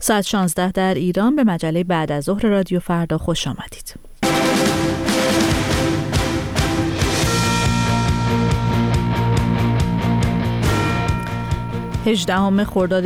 ساعت 16 در ایران به مجله بعد از ظهر رادیو فردا خوش آمدید. 18 خرداد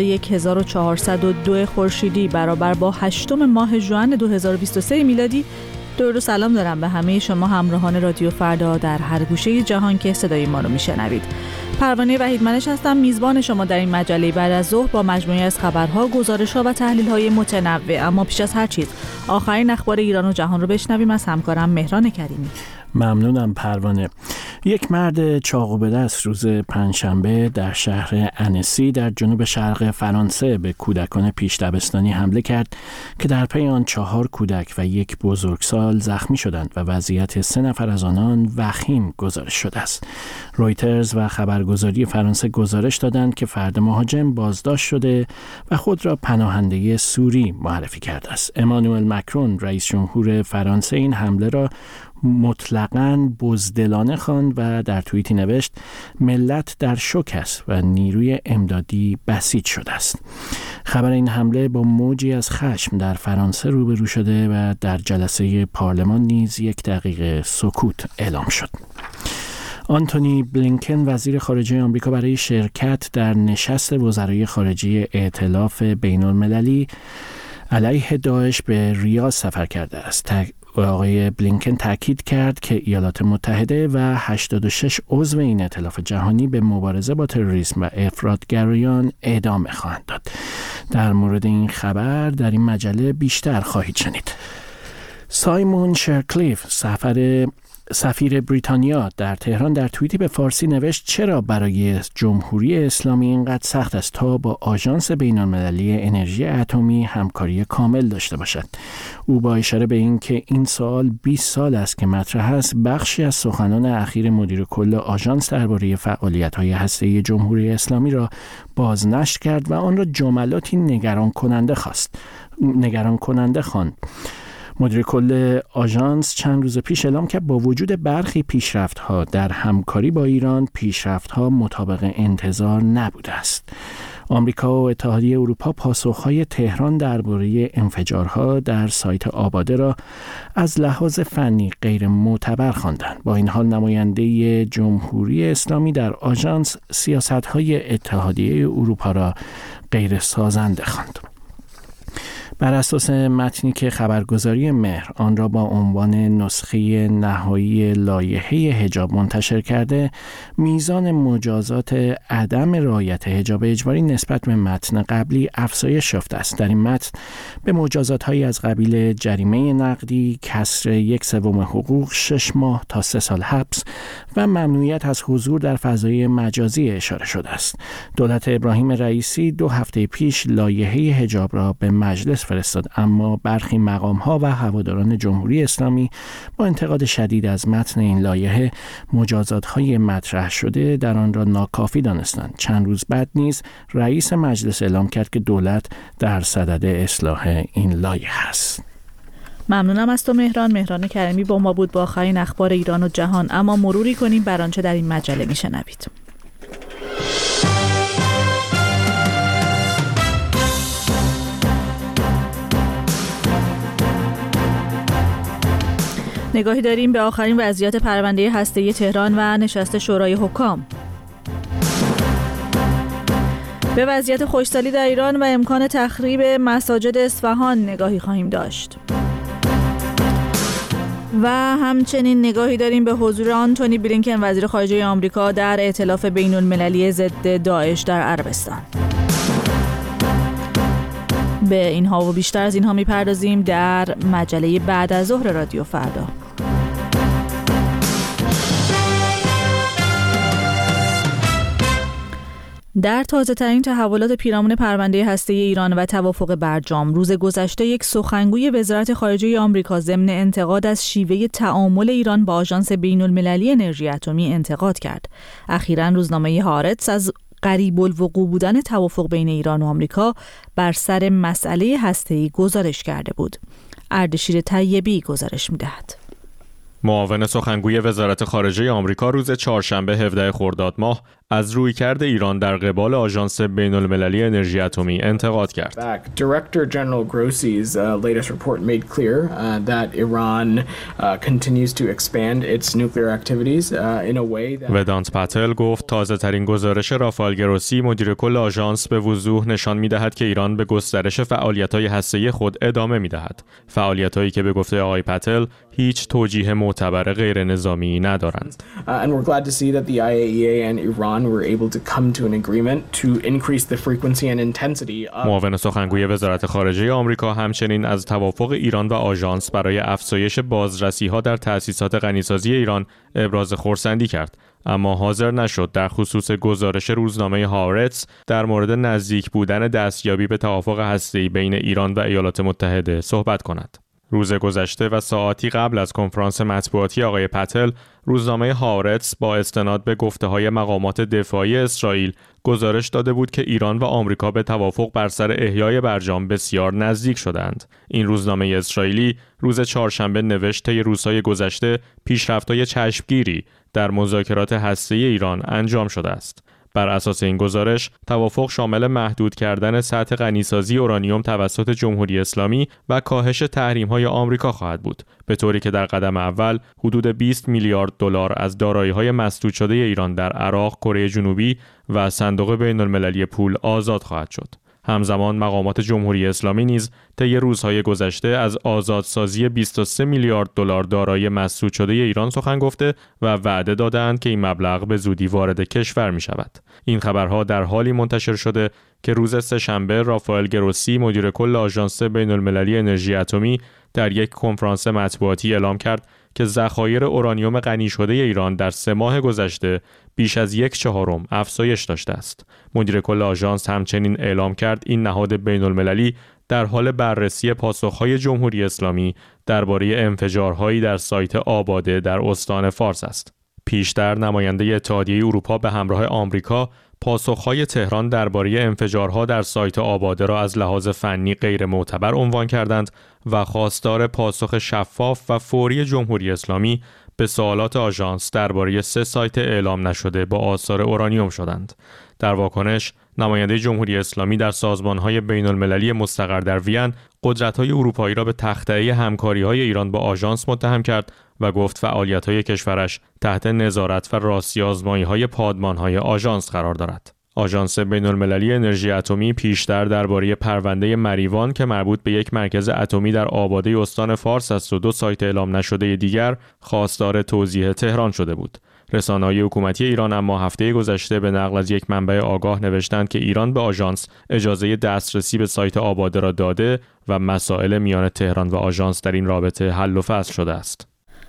1402 خورشیدی برابر با 8 ماه ژوئن 2023 میلادی. درود و سلام دارم به همه شما همراهان رادیو فردا در هر گوشه جهان که صدای ما رو میشنوید. پروانه وحیدمنش هستم، میزبان شما در این مجله بعد از ظهر با مجموعه از خبرها، گزارش‌ها و تحلیل‌های متنوع. اما پیش از هر چیز آخرین اخبار ایران و جهان رو بشنویم از همکارم مهران کریمی. ممنونم پروانه. یک مرد چاقو به دست روز پنجشنبه در شهر انسی در جنوب شرق فرانسه به کودکان پیش دبستانی حمله کرد که در پی آن 4 کودک و یک بزرگسال زخمی شدند و وضعیت 3 نفر از آنان وخیم گزارش شده است. رویترز و خبرگزاری فرانسه گزارش دادند که فرد مهاجم بازداشت شده و خود را پناهنده سوری معرفی کرده است. امانوئل مکرون رئیس جمهور فرانسه این حمله را مطلقاً بزدلانه خواند و در توییتی نوشت ملت در شوک است و نیروی امدادی بسیج شده است. خبر این حمله با موجی از خشم در فرانسه روبرو شده و در جلسه پارلمان نیز 1 دقیقه سکوت اعلام شد. آنتونی بلینکن وزیر خارجه آمریکا برای شرکت در نشست وزرای خارجه ائتلاف بین‌المللی علیه داعش به ریاض سفر کرده است. آقای بلینکن تاکید کرد که ایالات متحده و 86 عضو این ائتلاف جهانی به مبارزه با تروریسم و افراطگرایان ادامه خواهند داد. در مورد این خبر در این مجله بیشتر خواهید شنید. سایمون شرکلیف سفیر بریتانیا در تهران در توییتی به فارسی نوشت چرا برای جمهوری اسلامی اینقدر سخت است تا با آژانس بین‌المللی انرژی اتمی همکاری کامل داشته باشد. او با اشاره به این که این سوال 20 سال است که مطرح است، بخشی از سخنان اخیر مدیر کل آژانس درباره فعالیت‌های هسته‌ای جمهوری اسلامی را بازنشر کرد و آن را جملاتی نگران کننده خواند. مدیر کل آژانس چند روز پیش اعلام کرد با وجود برخی پیشرفت‌ها در همکاری با ایران، پیشرفت‌ها مطابق انتظار نبوده است. آمریکا و اتحادیه اروپا پاسخ‌های تهران درباره انفجارها در سایت آباده را از لحاظ فنی غیر معتبر خواندند. با این حال نماینده جمهوری اسلامی در آژانس سیاست‌های اتحادیه اروپا را غیر سازنده خواند. بر اساس متنی که خبرگزاری مهر آن را با عنوان نسخه نهایی لایحه حجاب منتشر کرده، میزان مجازات عدم رعایت حجاب اجباری نسبت به متن قبلی افزایش یافته است. در این متن به مجازات‌هایی از قبیل جریمه نقدی، کسر 1/3 حقوق، 6 ماه تا 3 سال حبس و ممنوعیت از حضور در فضای مجازی اشاره شده است. دولت ابراهیم رئیسی 2 هفته پیش لایحه حجاب را به مجلس فرستاد، اما برخی مقام‌ها و هواداران جمهوری اسلامی با انتقاد شدید از متن این لایحه مجازات‌های مطرح شده در آن را ناکافی دانستند. چند روز بعد نیز رئیس مجلس اعلام کرد که دولت در صدد اصلاح این لایحه است. ممنونم از تو مهران کریمی با ما بود با آخرین اخبار ایران و جهان. اما مروری کنیم بر آنچه در این مجله میشنوید. نگاهی داریم به آخرین وضعیت پرونده هسته‌ای تهران و نشست شورای حکام. به وضعیت خشکسالی در ایران و امکان تخریب مساجد اصفهان نگاهی خواهیم داشت. و همچنین نگاهی داریم به حضور آنتونی بلینکن وزیر خارجه آمریکا در ائتلاف بین‌المللی ضد داعش در عربستان. به اینها و بیشتر از اینها میپردازیم در مجله بعد از ظهر رادیو فردا. در تازه ترین تحولات پیرامون پرونده هسته‌ای ایران و توافق برجام، روز گذشته یک سخنگوی وزارت خارجه آمریکا ضمن انتقاد از شیوه تعامل ایران با آژانس بین‌المللی انرژی اتمی انتقاد کرد. اخیراً روزنامه هارتس از قریب الوقوع بودن توافق بین ایران و آمریکا بر سر مسئله هسته‌ای گزارش کرده بود. اردشیر طیبی گزارش می‌دهد. معاون سخنگوی وزارت خارجه آمریکا روز چهارشنبه 17 خرداد ماه از رویکرد ایران در قبال آژانس بین‌المللی انرژی اتمی انتقاد کرد. Director General Grossi's latest report made clear that Iran continues to expand its nuclear activities in a way that ودانت پاتل گفت تازه‌ترین گزارش رافائل گروسی مدیر کل آژانس به وضوح نشان می‌دهد که ایران به گسترش فعالیت‌های هسته‌ای خود ادامه می‌دهد. فعالیت‌هایی که به گفته آقای پاتل هیچ توجیه معتبر غیر نظامی ندارند. And we're glad to see that the IAEA and Iran were able to come to an agreement to increase the frequency and intensity of معاون سخنگوی وزارت خارجه آمریکا همچنین از توافق ایران و آژانس برای افزایش بازرسی‌ها در تأسیسات غنیسازی ایران ابراز خرسندی کرد، اما حاضر نشد در خصوص گزارش روزنامه هارتز در مورد نزدیک بودن دستیابی به توافق هسته‌ای بین ایران و ایالات متحده صحبت کند. روز گذشته و ساعاتی قبل از کنفرانس مطبوعاتی آقای پاتل، روزنامه هارتز با استناد به گفته‌های مقامات دفاعی اسرائیل گزارش داده بود که ایران و آمریکا به توافق بر سر احیای برجام بسیار نزدیک شدند. این روزنامه اسرائیلی روز چهارشنبه نوشت طی روزهای گذشته پیشرفت‌های چشمگیری در مذاکرات هسته‌ای ایران انجام شده است. بر اساس این گزارش، توافق شامل محدود کردن سطح غنیسازی اورانیوم توسط جمهوری اسلامی و کاهش تحریم‌های آمریکا خواهد بود، به طوری که در قدم اول حدود 20 میلیارد دلار از دارایی‌های مسدود شده ایران در عراق، کره جنوبی و صندوق بین‌المللی پول آزاد خواهد شد. همزمان مقامات جمهوری اسلامی نیز طی روزهای گذشته از آزادسازی 23 میلیارد دلار دارایی مسدود شده ایران سخن گفته و وعده دادند که این مبلغ به زودی وارد کشور می شود. این خبرها در حالی منتشر شده که روز سه‌شنبه رافائل گروسی مدیر کل آژانس بین‌المللی انرژی اتمی در یک کنفرانس مطبوعاتی اعلام کرد که ذخایر اورانیوم غنی شده ایران در 3 ماه گذشته بیش از 1/4 افزایش داشته است. مدیر کل آژانس همچنین اعلام کرد این نهاد بین‌المللی در حال بررسی پاسخ‌های جمهوری اسلامی درباره انفجارهایی در سایت آباده در استان فارس است. پیشتر نماینده اتحادیه اروپا به همراه آمریکا پاسخ‌های تهران درباره انفجارها در سایت آباده را از لحاظ فنی غیر معتبر عنوان کردند و خواستار پاسخ شفاف و فوری جمهوری اسلامی به سوالات آژانس درباره 3 سایت اعلام نشده با آثار اورانیوم شدند. در واکنش، نماینده جمهوری اسلامی در سازمان‌های بین‌المللی مستقر در وین قدرت‌های اروپایی را به تخطئه همکاری‌های ایران با آژانس متهم کرد و گفت فعالیت‌های کشورش تحت نظارت و راستی‌آزمایی‌های پادمان‌های آژانس قرار دارد. آژانس بین‌المللی انرژی اتمی پیشتر درباره پرونده مریوان که مربوط به یک مرکز اتمی در آباده استان فارس است و 2 سایت اعلام نشده دیگر خواستار توضیح تهران شده بود. رسانه‌های حکومتی ایران اما هفته گذشته به نقل از یک منبع آگاه نوشتند که ایران به آژانس اجازه دسترسی به سایت آباده را داده و مسائل میان تهران و آژانس در این رابطه حل و فصل شده است.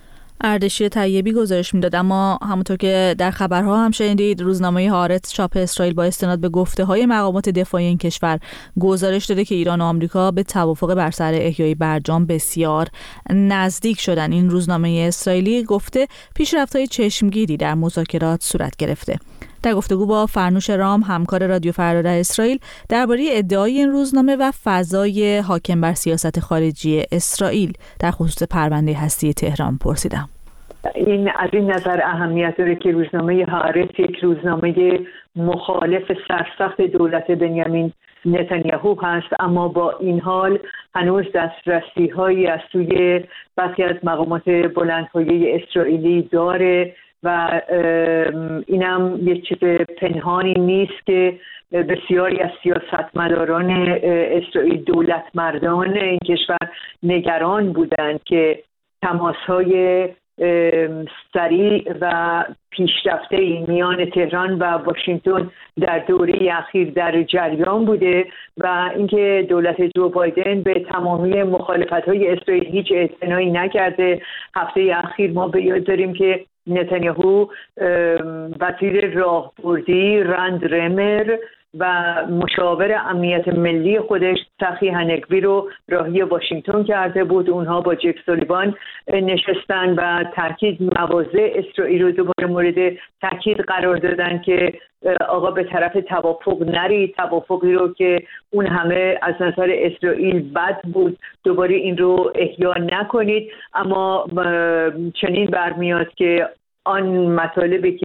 اردشیر طیبی گزارش میداد، اما همونطور که در خبرها هم شنیدید روزنامه هارتز چاپ اسرائیل با استناد به گفته‌های مقامات دفاعی این کشور گزارش داده که ایران و آمریکا به توافق بر سر احیای برجام بسیار نزدیک شدن. این روزنامه اسرائیلی گفته پیشرفت‌های چشمگیری در مذاکرات صورت گرفته. در گفتگو با فرنوش رام همکار رادیو فردا در اسرائیل درباره ادعای این روزنامه و فضای حاکم بر سیاست خارجی اسرائیل در خصوص پرونده هستی تهران پرسیدم. این از این نظر اهمیت داره که روزنامه هارتز یک روزنامه مخالف سرسخت دولت بنیامین نتانیاهو هست، اما با این حال هنوز دسترسی هایی از سوی برخی از مقامات بلندپایه اسرائیلی داره و اینم یک چیز پنهانی نیست که بسیاری از سیاستمداران اسرائیل، دولت مردان این کشور نگران بودند که تماس‌های سریع و پیشرفته میان تهران و واشنگتن در دوره اخیر در جریان بوده و اینکه دولت جو بایدن به تمامی مخالفت‌های اسرائیل هیچ اعتنایی نکرده. هفته اخیر ما به یاد داریم که نتانیاهو وزیر راهبردی رند رمر و مشاور امنیت ملی خودش تقی هنگوی رو راهی واشنگتن کرده بود. اونها با جک سولیوان نشستن و تاکید مواضع اسرائیل رو دوباره مورد تاکید قرار دادن که آقا به طرف توافق نرید، توافقی رو که اون همه از نظر اسرائیل بد بود دوباره این رو احیا نکنید. اما چنین برمیاد که آن مطالبی که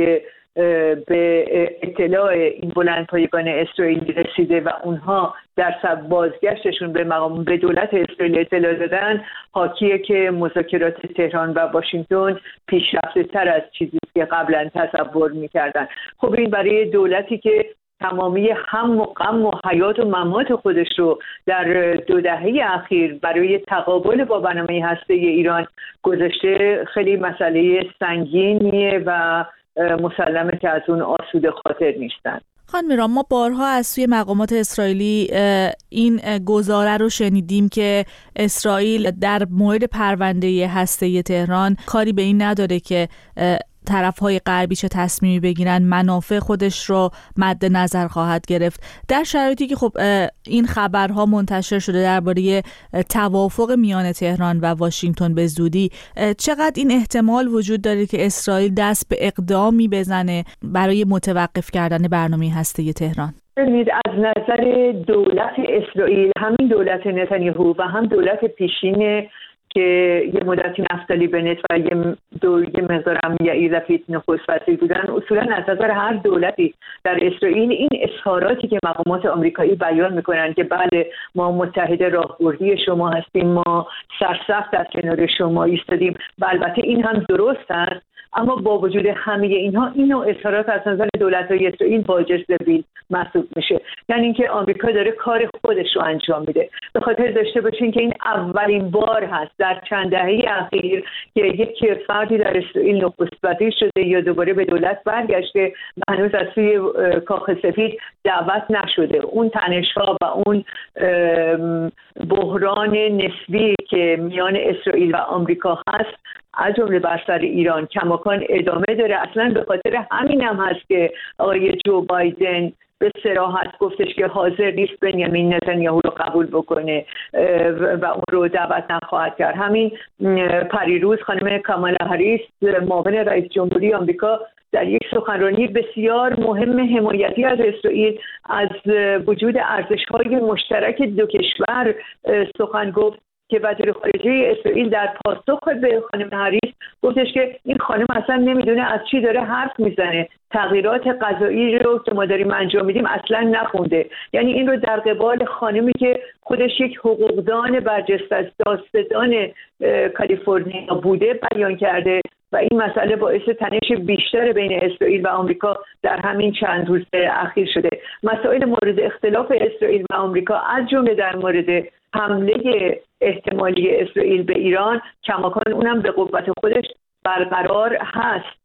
به اطلاع این بلندپایگان اسرائیلی رسیده و اونها در بازگشتشون به دولت اسرائیل اطلاع دادن، حاکیه که مذاکرات تهران و واشنگتن پیشرفته تر از چیزی که قبلا تصور میکردن. خب این برای دولتی که تمامی هم و غم و حیات و ممات خودش رو در 2 دهه اخیر برای تقابل با برنامه هسته‌ای ایران گذاشته، خیلی مسئله سنگینیه و مسلمه که از اون آسوده خاطر نیستن. خانم میران، ما بارها از سوی مقامات اسرائیلی این گزاره رو شنیدیم که اسرائیل در مورد پرونده هسته‌ای تهران کاری به این نداره که طرف‌های غربی چه تصمیمی بگیرن، منافع خودش رو مد نظر خواهد گرفت. در شرایطی که خب این خبرها منتشر شده درباره توافق میان تهران و واشنگتن به زودی، چقدر این احتمال وجود داره که اسرائیل دست به اقدامی بزنه برای متوقف کردن برنامه هسته‌ای تهران؟ ببینید، از نظر دولت اسرائیل، همین دولت نتانیاهو و هم دولت پیشین که یه مدتی نفتالی بنت و یه مقدارم یائیر لپید نخست وزیر بودن، اصولا از نظر هر دولتی در اسرائیل این اظهاراتی که مقامات آمریکایی بیان میکنن که بله ما متحد راهبردی شما هستیم، ما سرسخت در کنار شما ایستادیم و البته این هم درست است، اما با وجود همه اینها این نوع اظهارات از نظر دولت‌های اسرائیل واجب ذبیح محسوب میشه. یعنی اینکه آمریکا داره کار خودش رو انجام میده. به خاطر داشته باشین که این اولین بار هست در چند دهه اخیر که یک فردی در اسرائیل نخست وزیر شده یا دوباره به دولت برگشته و هنوز از سوی کاخ سفید دعوت نشده. اون تنش‌ها و اون بحران نسبی که میان اسرائیل و آمریکا هست از جمله بر سر ایران کماکان ادامه داره. اصلا به خاطر همین هم هست که آقای جو بایدن به صراحت گفتش که حاضر نیست بنیامین نتانیاهو رو قبول بکنه و اون رو دعوت نخواهد کرد. همین پریروز خانم کامالا هریس، معاون رئیس جمهوری آمریکا، در یک سخنرانی بسیار مهم حمایتی از اسرائیل از وجود ارزش‌های مشترک دو کشور سخن گفت که وزیر خارجه اسرائیل در پاسخ به خانم هریس گفتش که این خانم اصلا نمیدونه از چی داره حرف میزنه، تغییرات غذایی رو که ما داریم انجام میدیم اصلا نخونده. یعنی این رو در قبال خانمی که خودش یک حقوقدان برجسته از دادستان کالیفرنیا بوده بیان کرده و این مسئله باعث تنش بیشتر بین اسرائیل و آمریکا در همین چند روز اخیر شده. مسائل مورد اختلاف اسرائیل و آمریکا از جمله در مورد حمله احتمالی اسرائیل به ایران کماکان اونم به قوت خودش برقرار هست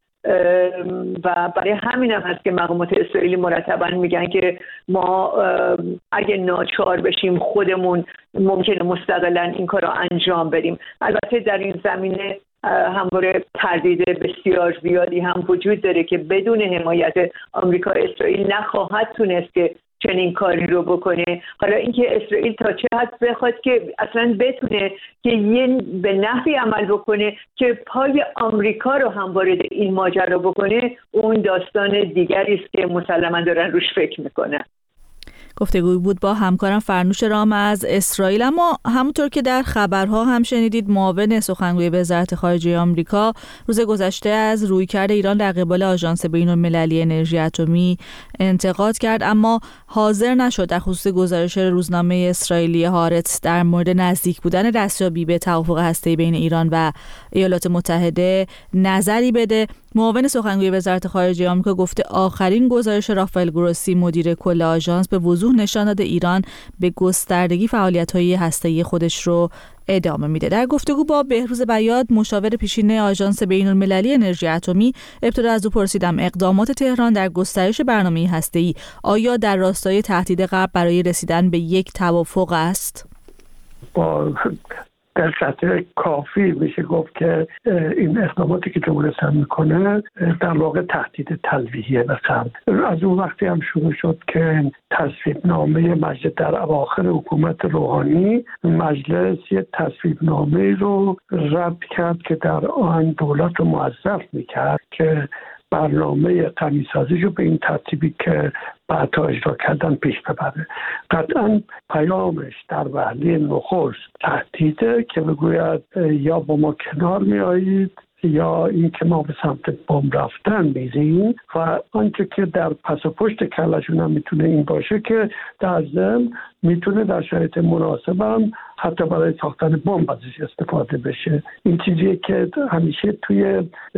و برای همین هم هست که مقامات اسرائیلی مرتباً میگن که ما اگه ناچار بشیم خودمون ممکنه مستقلاً این کار رو انجام بدیم. البته در این زمینه همواره تردید بسیار زیادی هم وجود داره که بدون حمایت آمریکا اسرائیل نخواهد تونست که چنین کاری رو بکنه. حالا اینکه اسرائیل تا چه حد بخواد که اصلا بتونه که یه به نحوی عمل بکنه که پای آمریکا رو هم وارد این ماجرا بکنه، اون داستان دیگری است که مسلماً دارن روش فکر میکنن. گفتگوی بود با همکارم فرنوش رام از اسرائیل. اما همونطور که در خبرها هم شنیدید، معاون سخنگوی وزارت خارجه آمریکا روز گذشته از رویکرد ایران در قبال آژانس بین‌المللی انرژی اتمی انتقاد کرد، اما حاضر نشد در خصوص گزارش روزنامه اسرائیلی هارتز در مورد نزدیک بودن دستیابی به توافق هسته‌ای بین ایران و ایالات متحده نظری بده. معاون سخنگوی وزارت خارجه آمریکا گفته آخرین گزارش رافائل گروسی مدیر کل آژانس به وضوح نشان داده ایران به گستردگی فعالیت‌های هسته‌ای خودش رو ادامه میده. در گفتگو با بهروز بیاد، مشاور پیشین آژانس بین‌المللی انرژی اتمی، ابتدا از او پرسیدم اقدامات تهران در گسترش برنامه هسته‌ای آیا در راستای تهدید غرب برای رسیدن به یک توافق است؟ در سطح کافی میشه گفت که این اقداماتی که جمهوری اسلامی میکنه در واقع تهدید تلویحیه به غرب. از اون وقتی هم شروع شد که تصویب نامه مجلس در اواخر حکومت روحانی، مجلس یه تصویب نامه رو رد کرد که در آن دولت رو موظف میکرد که برنامه غنیسازی رو به این ترتیبی که بعدها اجرا کردن پیش ببره. قطعا پیامش در وهله نخست تهدیده که بگوید یا با ما کنار میایید یا اینکه ما به سمت بمب رفتن میریم و آنچه که در پس و پشت کلشون هم میتونه این باشه که در ضمن میتونه در شرایط مناسب هم حتی برای ساختن بمب ازش استفاده بشه. این چیزیه که همیشه توی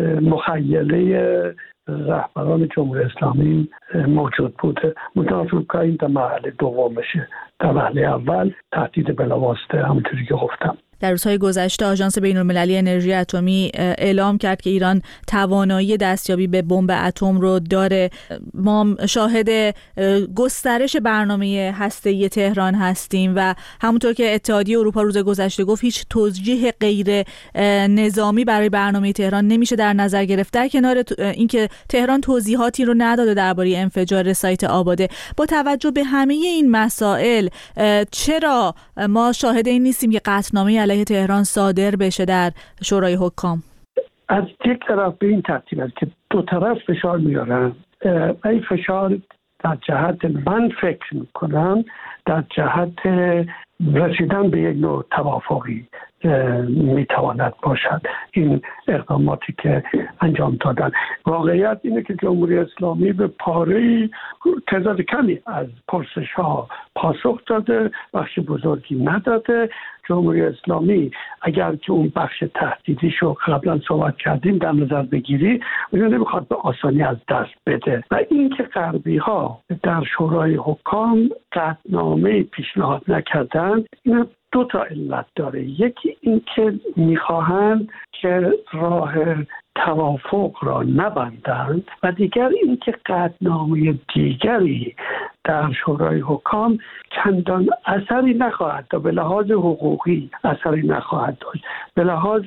مخیله رهبران جمهوری اسلامی موجود بوده. متاسفانه این در مرحله دومشه. در مرحله اول تهدید بلاواسطه همونطوری که گفتم. در روزهای گذشته آژانس بین‌المللی انرژی اتمی اعلام کرد که ایران توانایی دستیابی به بمب اتم رو داره. ما شاهد گسترش برنامه هسته‌ای تهران هستیم و همونطور که اتحادیه اروپا روز گذشته گفت هیچ توجیه غیر نظامی برای برنامه تهران نمیشه در نظر گرفت، در کنار اینکه تهران توضیحاتی رو نداده درباره انفجار سایت آباده. با توجه به همه این مسائل چرا ما شاهد این نیستیم که قطعنامه علیه تهران صادر بشه در شورای حکام؟ از یک طرف به این ترتیب است که دو طرف فشار میارن. این فشار در جهت من فکر میکنم در جهت رسیدن به یک نوع توافقی میتواند باشد. این اقداماتی که انجام دادن، واقعیت اینه که جمهوری اسلامی به پاره تعداد کمی از پرسش ها پاسخ داده، بخش بزرگی نداده. جمهوری اسلامی اگر که اون بخش تهدیدیشو قبلا صحبت کردیم در نظر بگیری، اون نمیخواد به آسانی از دست بده. و اینکه غربی ها در شورای حکام قطعنامه پیشنهاد نکردن، این دو تا علت داره. یکی این که میخواهند که راه توافق را نبندند و دیگر این که قطعنامه دیگری در شورای حکام چندان اثری نخواهد داشت، به لحاظ حقوقی اثری نخواهد داشت، به لحاظ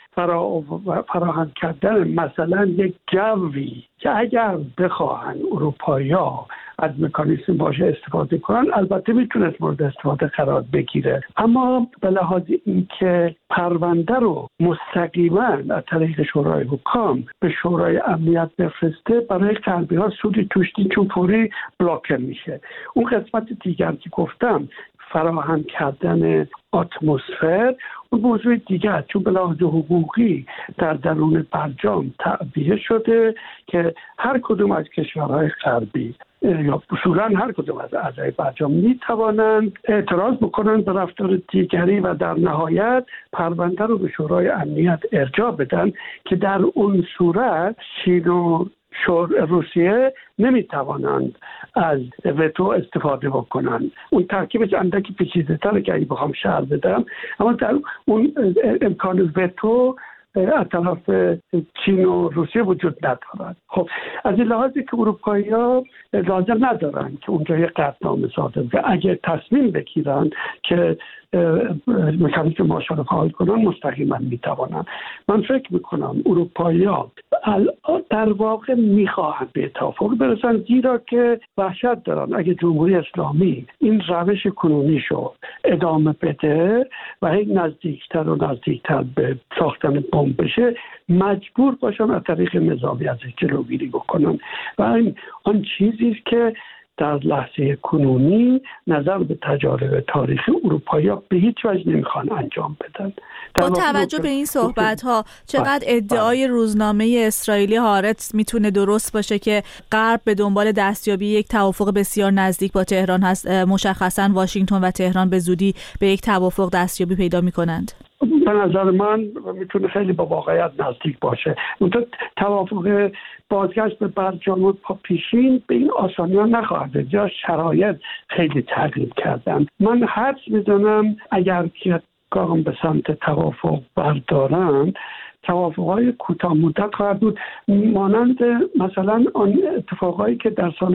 فراهم کردن مثلا یک جوی که اگر بخواهند اروپایی‌ها از مکانیزم باشه استفاده کنن، البته میتونست مورد استفاده قرار بگیره، اما به لحاظ اینکه پرونده رو مستقیما از طریق شورای حکام به شورای امنیت بفرسته، برای غربی‌ها سودی توش نیست، چون فوری بلاکر میشه. اون قسمت دیگر که گفتم فراهم کردن اتمسفر، اون موضوع دیگر، چون به لحاظ حقوقی در درون برجام تعبیه شده که هر کدوم از کشورهای غربی یا اصولا هر کدوم از اعضای برجام می توانند اعتراض بکنند به رفتار دیگری و در نهایت پرونده رو به شورای امنیت ارجاع بدن که در اون صورت چین و روسیه نمی توانند از وتو استفاده بکنند. اون ترکیبش اندکی پیچیده‌تره که اگه بخوام شرح بدم، اما در اون امکان وتو از طرف چین و روسیه وجود ندارد. خب از این لحاظی که اروپایی‌ها لازم ندارن که اونجا یک قطعنامه صادر بشه، اگه تصمیم بگیرن که مکانیزم ماشه رو فعال کنن، مستقیما میتوانن. من فکر میکنم اروپایی‌ها در واقع میخواهند به توافق برسن، زیرا که وحشت دارن اگه جمهوری اسلامی این روش کنونیشو ادامه بده و هی نزدیکتر و نزدیکتر به ساختن بمب بشه، مجبور باشن از طریق نظامی ازش جلوگیری بکنن. و این آن چیزی که در لحظه کنونی نظر به تجارب تاریخی اروپایی‌ها به هیچ وجه نمیخوان انجام بدن. با توجه به این صحبت‌ها چقدر ادعای روزنامه اسرائیلی هارتز میتونه درست باشه که غرب به دنبال دستیابی یک توافق بسیار نزدیک با تهران هست؟ مشخصاً واشنگتن و تهران به زودی به یک توافق دستیابی پیدا میکنند. به نظر من میتونه خیلی با واقعیت نزدیک باشه. اون توافق بازگشت به برجام پیشین به این آسانی ها نخواهد، یا شرایط خیلی تغییر کردن. من حدس میزنم اگر که گام به سمت توافق بردارن، توافق‌های کوتاه مدت خواهد بود، مانند مثلا آن اتفاقایی که در سال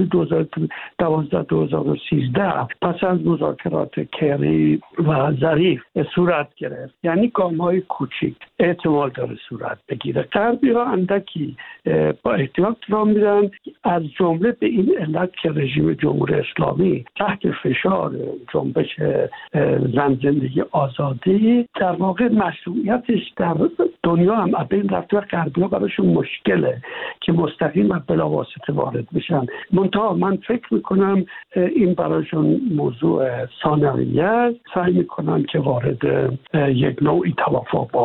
2012-2013 پس از مذاکرات کری و ظریف صورت گرفت. یعنی گام‌های کوچیک احتمال داره صورت بگیره. غربی‌ها اندکی با احتیاط راه میرن، از جمله به این علت که رژیم جمهوری اسلامی تحت فشار جنبش زن زندگی آزادی در واقع مشروعیتش در دنیا هم بین رفته و غربی‌ها براشون مشکله که مستقیم و بلاواسطه وارد بشن. منتها من فکر میکنم این براشون موضوع ثانویه است. سعی میکنن که وارد یک نوعی توافق با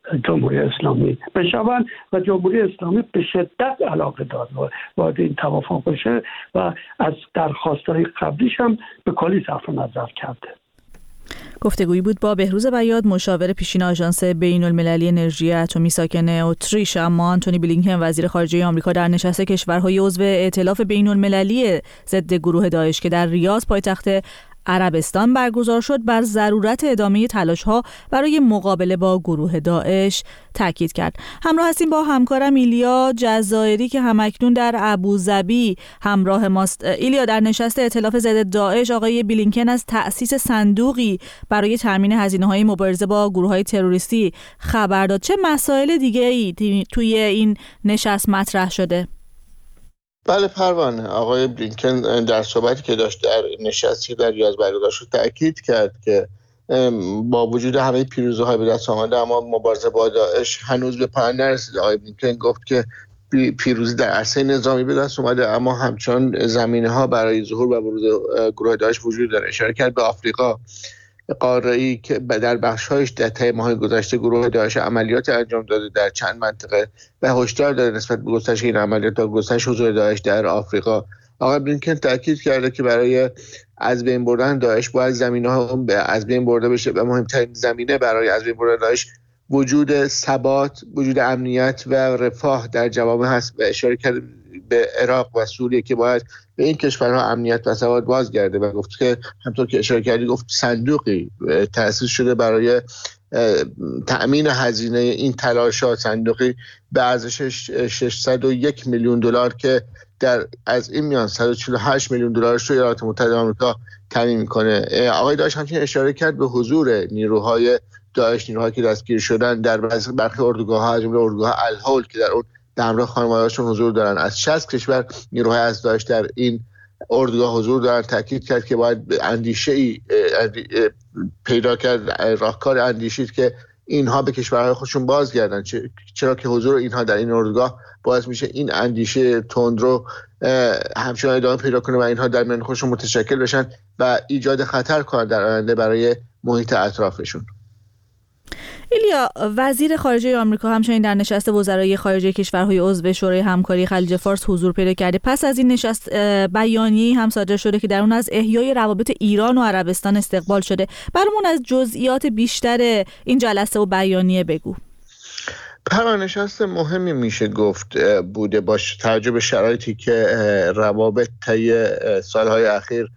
جمهوری اسلامی بشوند و جمهوری اسلامی به شدت علاقه دارد وارد این توافق بشه و از درخواست‌های قبلیش هم به کلی صرف نظر کرده. گفتگویی بود با بهروز بیاد، مشاور پیشین آژانس بین‌المللی انرژی اتمی ساکن اتریش. اما آنتونی بلینکن وزیر خارجه آمریکا در نشست کشورهای عضو ائتلاف بین‌المللی ضد گروه داعش که در ریاض پایتخت عربستان برگزار شد بر ضرورت ادامه تلاش‌ها برای مقابله با گروه داعش تاکید کرد. همراه هستیم با همکارم ایلیا جزائری که همکنون در ابوظبی همراه ماست. ایلیا، در نشست ائتلاف ضد داعش آقای بلینکن از تأسیس صندوقی برای تامین هزینه‌های مبارزه با گروه‌های تروریستی خبر داد. چه مسائل دیگه‌ای توی این نشست مطرح شده؟ بله پروانه، آقای بلینکن در صحبتی که داشت در نشستی در ریاض برگزار شد تأکید کرد که با وجود همه پیروزی‌های به دست آمده اما مبارزه با داعش هنوز به پایان نرسیده. آقای بلینکن گفت که پیروزی در عرصه نظامی به دست اومده اما همچنان زمینه‌ها برای ظهور و بروز گروه داعش وجود داره. اشاره کرد به آفریقا، قاره‌ای که در بخش‌هایش در طی ماه‌های گذشته گروه داعش عملیات انجام داده در چند منطقه و هشدار داده نسبت به گسترش این عملیات و گسترش حضور داعش در آفریقا. آقای بلینکن تاکید کرده که برای از بین بردن داعش باید زمینه‌ها از بین برده بشه و مهمترین زمینه برای از بین بردن داعش وجود ثبات، وجود امنیت و رفاه در جوامع هست و اشاره کرده به عراق و سوریه که باید به این کشورها امنیت و ثبات بازگرده و گفت که همطور که اشاره کردی گفت صندوقی تأسیس شده برای تأمین هزینه این تلاشات، صندوقی به ارزش 601 میلیون دلار که از این میان 148 میلیون دلارش رو ایالات متحده آمریکا تامین میکنه. آقای داعش همچنین اشاره کرد به حضور نیروهای داعش، نیروهایی که دستگیر شدن در برخی اردوگاه‌ها از جمله اردوگاه الهول که در اون به همراه خانواده‌هاشون حضور دارن. از 60 کشور نیروهای از داعش در این اردوگاه حضور دارن. تاکید کرد که باید اندیشه‌ای پیدا کرد، راهکار اندیشید که اینها به کشورهای خودشون بازگردن، چرا که حضور اینها در این اردوگاه باعث میشه این اندیشه تندرو همچنان ادامه پیدا کنه و اینها در میان خودشون متشکل بشن و ایجاد خطر کنن در آینده برای محیط اطرافشون. ایلیا، وزیر خارجه آمریکا همچنین در نشست وزرای خارجه کشورهای عضو شورای همکاری خلیج فارس حضور پیدا کرده. پس از این نشست بیانیه‌ای هم صادر شده که در اون از احیای روابط ایران و عربستان استقبال شده. برامون از جزئیات بیشتر این جلسه و بیانیه بگو. نشست مهمی میشه گفت بوده باشه توجه به شرایطی که روابط طی سالهای اخیر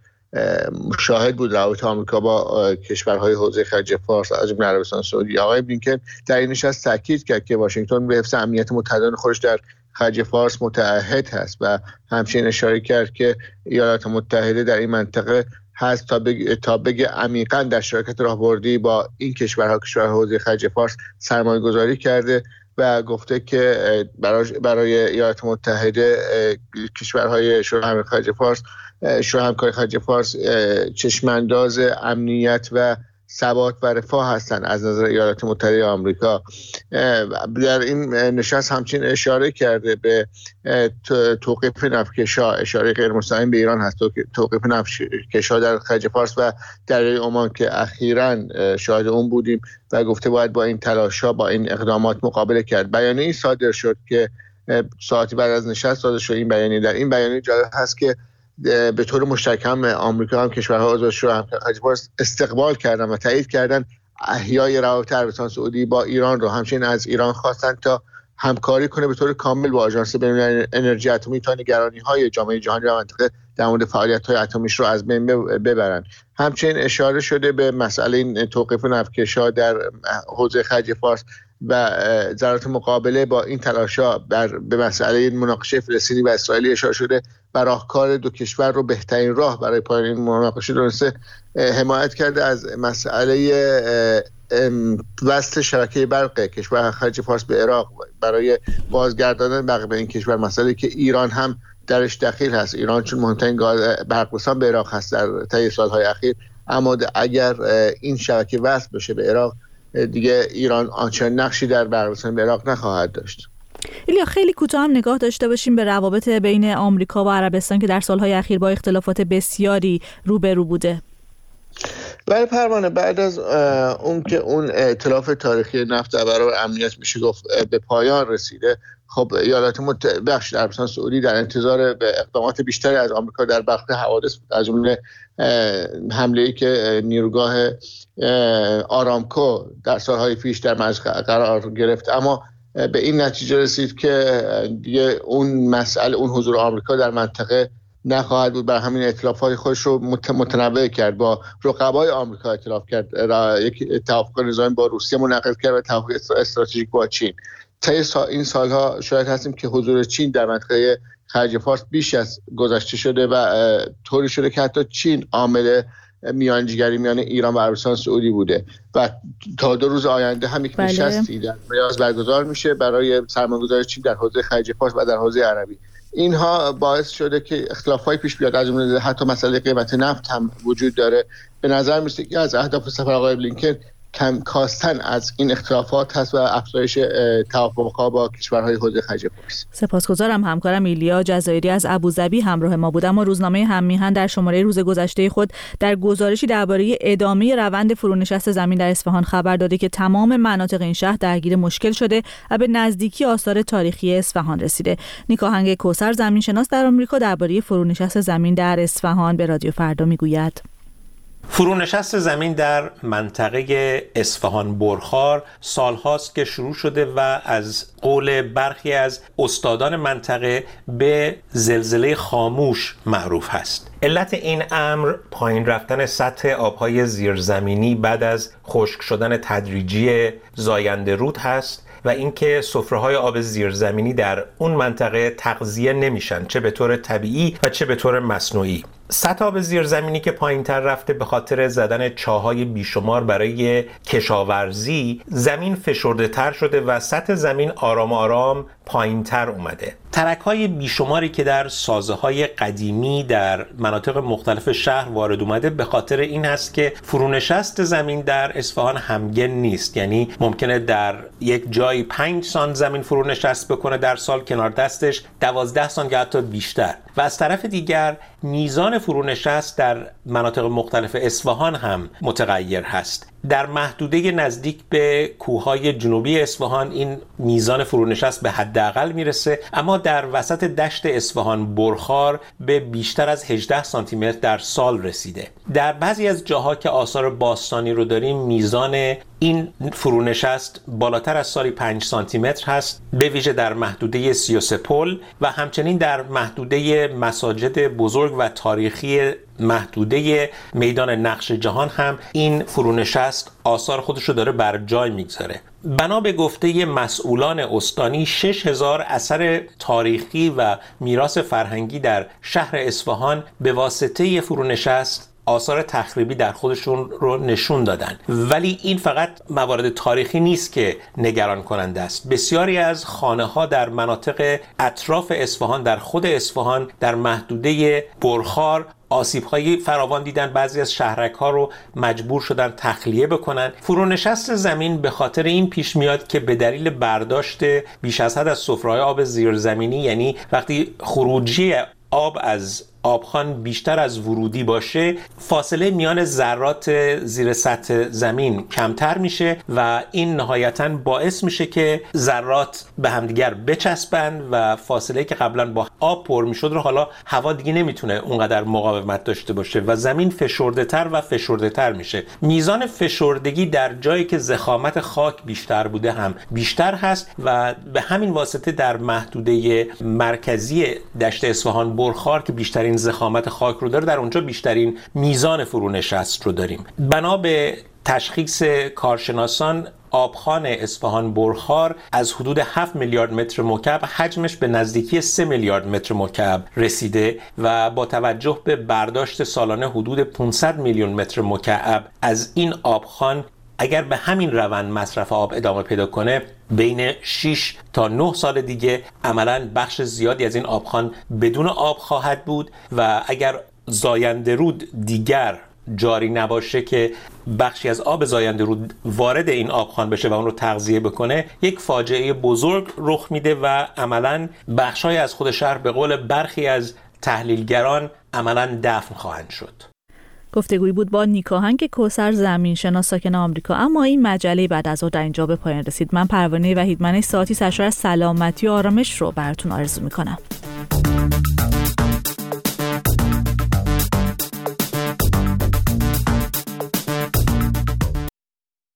مشاهد بود، روابط آمریکا با کشورهای حوزه خلیج فارس از جمله عربستان سعودی. آقای بلینکن در این نشست تاکید کرد که واشنگتن به حفظ امنیت متحدان خودش در خلیج فارس متعهد هست و همچنین اشاره کرد که ایالات متحده در این منطقه هست تا بگه عمیقاً در شراکت راهبردی با این کشورهای حوزه خلیج فارس سرمایه‌گذاری کرده و گفته که برای ایالات متحده کشورهای شورای همکاری خلیج فارس چشمانداز امنیت و ثبات و رفاه هستند از نظر ایالات متحده آمریکا. در این نشست همچنین اشاره کرده به توقیف نفتکش‌ها، اشاره غیر مستقیم به ایران هست، توقیف نفتکش‌ها در خلیج فارس و دریای عمان که اخیراً شاهد اون بودیم و گفته باید با این تلاش‌ها با این اقدامات مقابله کرد. بیانیه‌ای صادر شد که ساعتی بعد از نشست صادر شد. این بیانیه در این بیانیه جالب هست که به طور مشترک هم آمریکا هم کشورها عضو شورای همکاری خلیج فارس استقبال کردن و تایید کردن احیای روابط عربستان سعودی با ایران رو. همچنین از ایران خواستن تا همکاری کنه به طور کامل با آژانس بین‌المللی انرژی اتمی تا نگرانی‌های جامعه جهانی و منطقه در مورد فعالیت‌های اتمیش رو از بین ببرن. همچنین اشاره شده به مسئله توقیف نفتکش‌ها در حوزه خلیج فارس و ضرورت مقابله با این تلاش‌ها به مسئله مناقشه فلسطینی و اسرائیلی اشاره شده و راهکار دو کشور رو بهترین راه برای پایان این مناقشه دونسته. حمایت کرده از مسئله وصل شبکه برق کشور خلیج فارس به عراق برای بازگرداندن برق به این کشور، مسئله که ایران هم درش دخیل هست. ایران چون مهمترین برق‌رسان به عراق هست در طی سالهای اخیر، اما اگر این شبکه وصل بشه به عراق دیگه ایران آنچنان نقشی در برق‌رسانی به عراق نخواهد داشت. ایلیا، خیلی کوتاه هم نگاه داشته باشیم به روابط بین آمریکا و عربستان که در سالهای اخیر با اختلافات بسیاری روبرو بوده. برای پروانه، بعد از اون که اون ائتلاف تاریخی نفت در برابر امنیت میشه گفت به پایان رسیده، خب ایالات متحده بخش عربستان سعودی در انتظار به اقدامات بیشتری از آمریکا در برخی حوادث بود، از جمله حمله‌ای که نیروگاه آرامکو در سالهای پیش در مرز قرار گرفت، اما به این نتیجه رسید که دیگه اون مسئله، اون حضور آمریکا در منطقه نخواهد بود. بر همین ائتلاف‌های خودش رو متنوع کرد، با رقبای آمریکا ائتلاف کرد، یک توافق نظامی با روسیه منعقد کرد و توافق استراتژیک با چین. طی این سالها شاهد هستیم که حضور چین در منطقه خلیج فارس بیش از گذشته شده و طوری شده که حتی چین عامل میانجیگری میان ایران و عربستان سعودی بوده و تا 2 روز آینده هم یک نشستی در ریاض برگزار میشه برای سرمایه‌گذاری چین در حوزه خلیج فارس و در حوزه عربی. اینها باعث شده که اختلافات پیش بیاد، از جمله حتی مسئله قیمت نفت هم وجود داره. به نظر میاد که از اهداف سفر آقای بلینکن کم کاستن از این اختلافات هست و افزایش توافق‌ها با کشورهای حوزه خلیج فارس. سپاسگزارم. همکارم ایلیا جزایری از ابوظبی همراه ما بود. اما روزنامه هم‌میهن در شماره روز گذشته خود در گزارشی درباره ادامه روند فرونشست زمین در اصفهان خبر داده که تمام مناطق این شهر درگیر مشکل شده و به نزدیکی آثار تاریخی اصفهان رسیده. نیکاهنگ کوثر زمینشناس در آمریکا درباره فرونشست زمین در اصفهان به رادیو فردا میگوید. فرونشست زمین در منطقه اصفهان برخار سالهاست که شروع شده و از قول برخی از استادان منطقه به زلزله خاموش معروف هست. علت این امر پایین رفتن سطح آبهای زیرزمینی بعد از خشک شدن تدریجی زاینده رود هست و اینکه سفره‌های آب زیرزمینی در اون منطقه تغذیه نمیشن، چه به طور طبیعی و چه به طور مصنوعی. سطح آب زیرزمینی که پایین‌تر رفته به خاطر زدن چاه‌های بیشمار برای کشاورزی، زمین فشرده‌تر شده و سطح زمین آرام آرام پایین‌تر اومده. ترک‌های بیشماری که در سازه‌های قدیمی در مناطق مختلف شهر وارد اومده به خاطر این هست که فرونشست زمین در اصفهان همگن نیست. یعنی ممکنه در یک جایی 5 سانت زمین فرونشست بکنه در سال، کنار دستش 12 سانت یا حتی بیشتر. و از طرف دیگر میزان فرونشست در مناطق مختلف اصفهان هم متغیر هست. در محدوده نزدیک به کوههای جنوبی اصفهان این میزان فرونشست به حداقل میرسه، اما در وسط دشت اصفهان برخار به بیشتر از 18 سانتی متر در سال رسیده. در بعضی از جاها که آثار باستانی رو داریم میزان این فرونشست بالاتر از سالی 5 سانتی متر هست، به ویژه در محدوده 33 پل و همچنین در محدوده مساجد بزرگ و تاریخی محدوده میدان نقش جهان هم این فرونشست آثار خودش رو داره بر جای میگذاره. بنا به گفته مسئولان استانی 6000 اثر تاریخی و میراث فرهنگی در شهر اصفهان به واسطه فرونشست آثار تخریبی در خودشون رو نشون دادن. ولی این فقط موارد تاریخی نیست که نگران کننده است. بسیاری از خانه‌ها در مناطق اطراف اصفهان، در خود اصفهان، در محدوده برخار آسیب‌های فراوان دیدن. بعضی از شهرک‌ها رو مجبور شدن تخلیه بکنن. فرونشست زمین به خاطر این پیش میاد که به دلیل برداشت بیش از حد از سفره‌های آب زیرزمینی، یعنی وقتی خروجی آب از آبخوان بیشتر از ورودی باشه، فاصله میان ذرات زیر سطح زمین کمتر میشه و این نهایتاً باعث میشه که ذرات به همدیگر بچسبن و فاصله که قبلا با آب پر میشد رو حالا هوا دیگه نمیتونه اونقدر مقاومت داشته باشه و زمین فشرده‌تر و فشرده‌تر میشه. میزان فشردگی در جایی که ضخامت خاک بیشتر بوده هم بیشتر هست و به همین واسطه در محدوده مرکزی دشت اصفهان برخار که بیشترین ضخامت خاک رو داره، در اونجا بیشترین میزان فرونشست رو داریم. بنا به تشخیص کارشناسان، آبخوان اصفهان برخار از حدود 7 میلیارد متر مکعب حجمش به نزدیکی 3 میلیارد متر مکعب رسیده و با توجه به برداشت سالانه حدود 500 میلیون متر مکعب از این آبخوان، اگر به همین روند مصرف آب ادامه پیدا کنه، بین 6 تا 9 سال دیگه عملاً بخش زیادی از این آبخوان بدون آب خواهد بود و اگر زاینده رود دیگر جاری نباشه که بخشی از آب زاینده رود وارد این آبخوان بشه و اون رو تغذیه بکنه، یک فاجعه بزرگ رخ میده و عملاً بخشای از خود شهر به قول برخی از تحلیلگران عملاً دفن خواهند شد. گفتگویی بود با نیکاهنگ کوثر، زمین شناس ساکن آمریکا. اما این مجله بعد از ظهر در اینجا به پایان رسید. من پروانه وحیدمنش ساعتی سرشار از سلامتی و آرامش رو براتون آرزو میکنم.